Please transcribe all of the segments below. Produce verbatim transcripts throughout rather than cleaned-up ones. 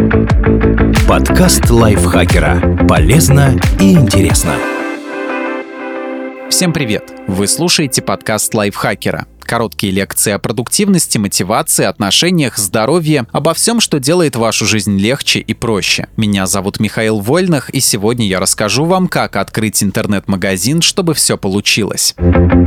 Подкаст лайфхакера. Полезно и интересно. Всем привет! Вы слушаете подкаст лайфхакера. Короткие лекции о продуктивности, мотивации, отношениях, здоровье, обо всем, что делает вашу жизнь легче и проще. Меня зовут Михаил Вольных, и сегодня я расскажу вам, как открыть интернет-магазин, чтобы все получилось.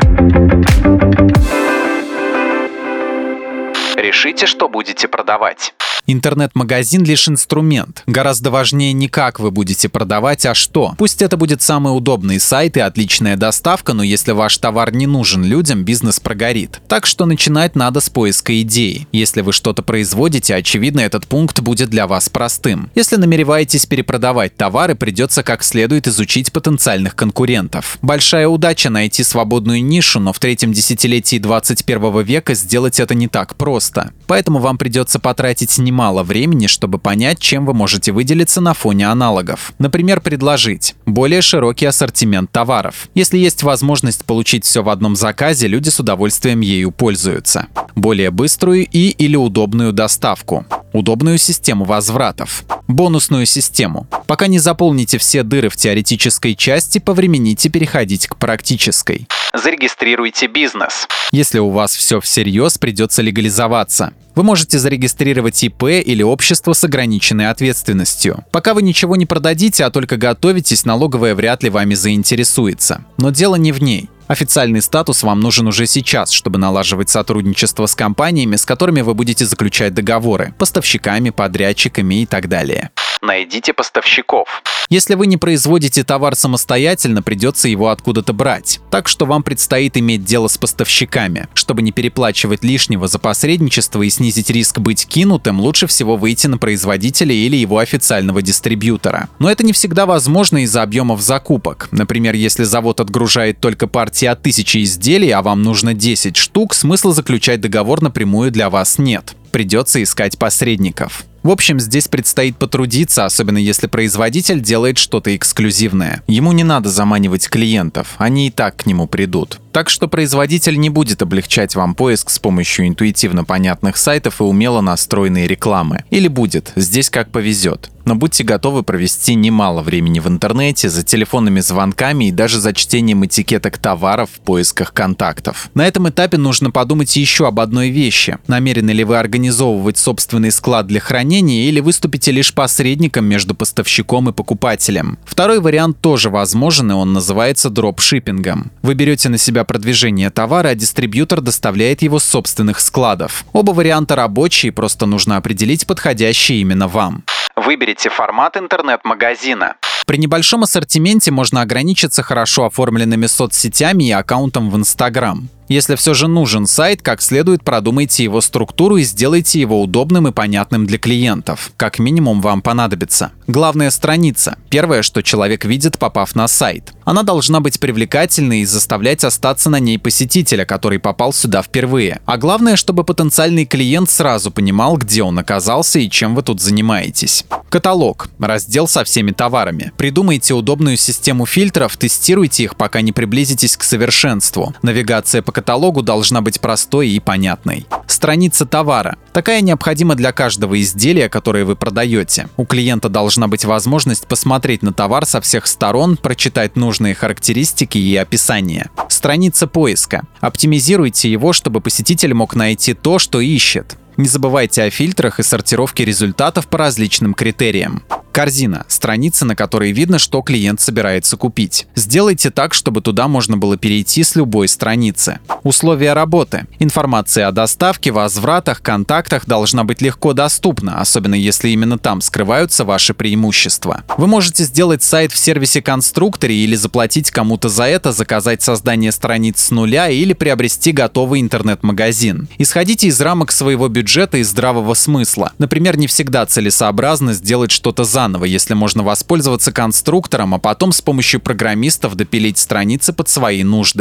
Решите, что будете продавать. Интернет-магазин лишь инструмент. Гораздо важнее не как вы будете продавать, а что. Пусть это будет самый удобный сайт и отличная доставка, но если ваш товар не нужен людям, бизнес прогорит. Так что начинать надо с поиска идеи. Если вы что-то производите, очевидно, этот пункт будет для вас простым. Если намереваетесь перепродавать товары, придется как следует изучить потенциальных конкурентов. Большая удача найти свободную нишу, но в третьем десятилетии двадцать первого века сделать это не так просто. Поэтому вам придется потратить немало мало времени, чтобы понять, чем вы можете выделиться на фоне аналогов. Например, предложить более широкий ассортимент товаров. Если есть возможность получить все в одном заказе, люди с удовольствием ею пользуются. Более быструю и или удобную доставку. Удобную систему возвратов. Бонусную систему. Пока не заполните все дыры в теоретической части, повремените переходить к практической. Зарегистрируйте бизнес. Если у вас все всерьез, придется легализоваться. Вы можете зарегистрировать ИП или общество с ограниченной ответственностью. Пока вы ничего не продадите, а только готовитесь, налоговая вряд ли вами заинтересуется. Но дело не в ней. Официальный статус вам нужен уже сейчас, чтобы налаживать сотрудничество с компаниями, с которыми вы будете заключать договоры, поставщиками, подрядчиками и так далее. Найдите поставщиков. Если вы не производите товар самостоятельно, придется его откуда-то брать. Так что вам предстоит иметь дело с поставщиками. Чтобы не переплачивать лишнего за посредничество и снизить риск быть кинутым, лучше всего выйти на производителя или его официального дистрибьютора. Но это не всегда возможно из-за объемов закупок. Например, если завод отгружает только партии от тысячи изделий, а вам нужно десять штук, смысла заключать договор напрямую для вас нет. Придется искать посредников. В общем, здесь предстоит потрудиться, особенно если производитель делает что-то эксклюзивное. Ему не надо заманивать клиентов, они и так к нему придут. Так что производитель не будет облегчать вам поиск с помощью интуитивно понятных сайтов и умело настроенной рекламы. Или будет, здесь как повезет. Но будьте готовы провести немало времени в интернете, за телефонными звонками и даже за чтением этикеток товаров в поисках контактов. На этом этапе нужно подумать еще об одной вещи. Намерены ли вы организовывать собственный склад для хранения или выступите лишь посредником между поставщиком и покупателем? Второй вариант тоже возможен, и он называется дропшиппингом. Вы берете на себя продвижение товара, а дистрибьютор доставляет его с собственных складов. Оба варианта рабочие, просто нужно определить подходящий именно вам. Выберите формат интернет-магазина. При небольшом ассортименте можно ограничиться хорошо оформленными соцсетями и аккаунтом в Инстаграм. Если все же нужен сайт, как следует продумайте его структуру и сделайте его удобным и понятным для клиентов. Как минимум вам понадобится. Главная страница. Первое, что человек видит, попав на сайт. Она должна быть привлекательной и заставлять остаться на ней посетителя, который попал сюда впервые. А главное, чтобы потенциальный клиент сразу понимал, где он оказался и чем вы тут занимаетесь. Каталог. Раздел со всеми товарами. Придумайте удобную систему фильтров, тестируйте их, пока не приблизитесь к совершенству. Навигация по каталогу должна быть простой и понятной. Страница товара. Такая необходима для каждого изделия, которое вы продаете. У клиента должна быть возможность посмотреть на товар со всех сторон, прочитать нужные характеристики и описание. Страница поиска. Оптимизируйте его, чтобы посетитель мог найти то, что ищет. Не забывайте о фильтрах и сортировке результатов по различным критериям. Корзина – страница, на которой видно, что клиент собирается купить. Сделайте так, чтобы туда можно было перейти с любой страницы. Условия работы. Информация о доставке, возвратах, контактах должна быть легко доступна, особенно если именно там скрываются ваши преимущества. Вы можете сделать сайт в сервисе-конструкторе или заплатить кому-то за это, заказать создание страниц с нуля или приобрести готовый интернет-магазин. Исходите из рамок своего бюджета и здравого смысла. Например, не всегда целесообразно сделать что-то заново, если можно воспользоваться конструктором, а потом с помощью программистов допилить страницы под свои нужды.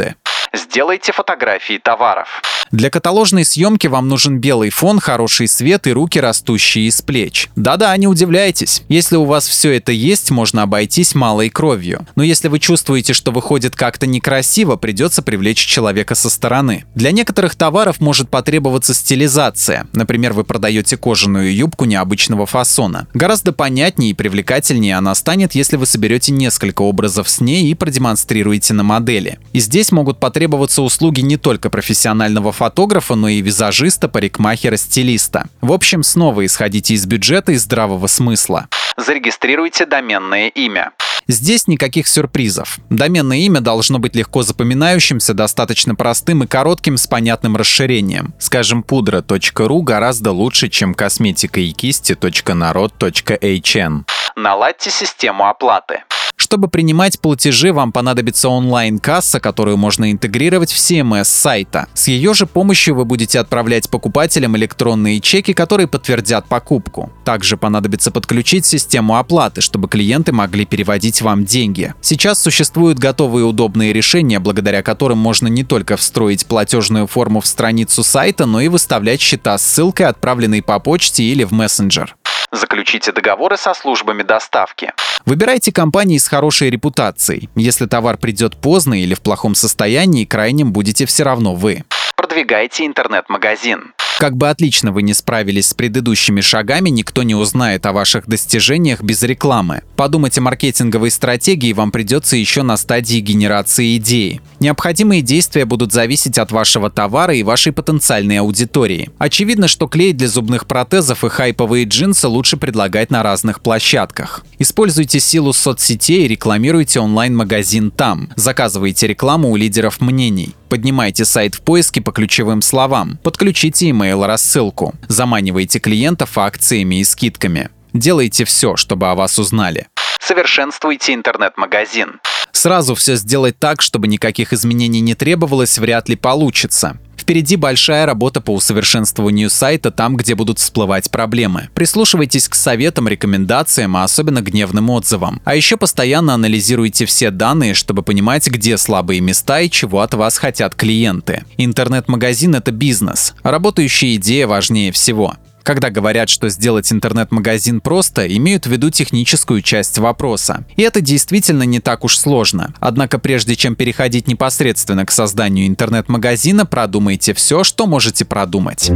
Сделайте фотографии товаров. Для каталожной съемки вам нужен белый фон, хороший свет и руки, растущие из плеч. Да-да, не удивляйтесь. Если у вас все это есть, можно обойтись малой кровью. Но если вы чувствуете, что выходит как-то некрасиво, придется привлечь человека со стороны. Для некоторых товаров может потребоваться стилизация. Например, вы продаете кожаную юбку необычного фасона. Гораздо понятнее и привлекательнее она станет, если вы соберете несколько образов с ней и продемонстрируете на модели. И здесь могут потребоваться услуги не только профессионального фотографа, но и визажиста, парикмахера, стилиста. В общем, снова исходите из бюджета и здравого смысла. Зарегистрируйте доменное имя. Здесь никаких сюрпризов. Доменное имя должно быть легко запоминающимся, достаточно простым и коротким с понятным расширением. Скажем, пудра точка ру гораздо лучше, чем косметика и кисти точка народ точка эйч эн. Наладьте систему оплаты. Чтобы принимать платежи, вам понадобится онлайн-касса, которую можно интегрировать в си эм эс сайта. С ее же помощью вы будете отправлять покупателям электронные чеки, которые подтвердят покупку. Также понадобится подключить систему оплаты, чтобы клиенты могли переводить вам деньги. Сейчас существуют готовые удобные решения, благодаря которым можно не только встроить платежную форму в страницу сайта, но и выставлять счета с ссылкой, отправленной по почте или в мессенджер. Заключите договоры со службами доставки. Выбирайте компании с хорошей репутацией. Если товар придет поздно или в плохом состоянии, крайним будете все равно вы. Продвигайте интернет-магазин. Как бы отлично вы не справились с предыдущими шагами, никто не узнает о ваших достижениях без рекламы. Подумать о маркетинговой стратегии вам придется еще на стадии генерации идеи. Необходимые действия будут зависеть от вашего товара и вашей потенциальной аудитории. Очевидно, что клей для зубных протезов и хайповые джинсы лучше предлагать на разных площадках. Используйте силу соцсетей и рекламируйте онлайн-магазин там. Заказывайте рекламу у лидеров мнений. Поднимайте сайт в поиске по ключевым словам. Подключите email-рассылку. Заманивайте клиентов акциями и скидками. Делайте все, чтобы о вас узнали. Совершенствуйте интернет-магазин. Сразу все сделать так, чтобы никаких изменений не требовалось, вряд ли получится. Впереди большая работа по усовершенствованию сайта там, где будут всплывать проблемы. Прислушивайтесь к советам, рекомендациям, а особенно гневным отзывам. А еще постоянно анализируйте все данные, чтобы понимать, где слабые места и чего от вас хотят клиенты. Интернет-магазин — это бизнес. Работающая идея важнее всего. Когда говорят, что сделать интернет-магазин просто, имеют в виду техническую часть вопроса. И это действительно не так уж сложно. Однако прежде чем переходить непосредственно к созданию интернет-магазина, продумайте все, что можете продумать.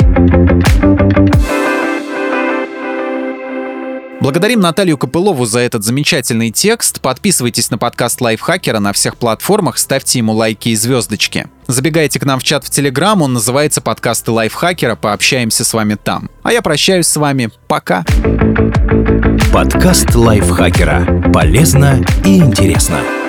Благодарим Наталью Копылову за этот замечательный текст. Подписывайтесь на подкаст Лайфхакера на всех платформах, ставьте ему лайки и звездочки. Забегайте к нам в чат в Телеграм, он называется «Подкасты Лайфхакера», пообщаемся с вами там. А я прощаюсь с вами. Пока. Подкаст Лайфхакера. Полезно и интересно.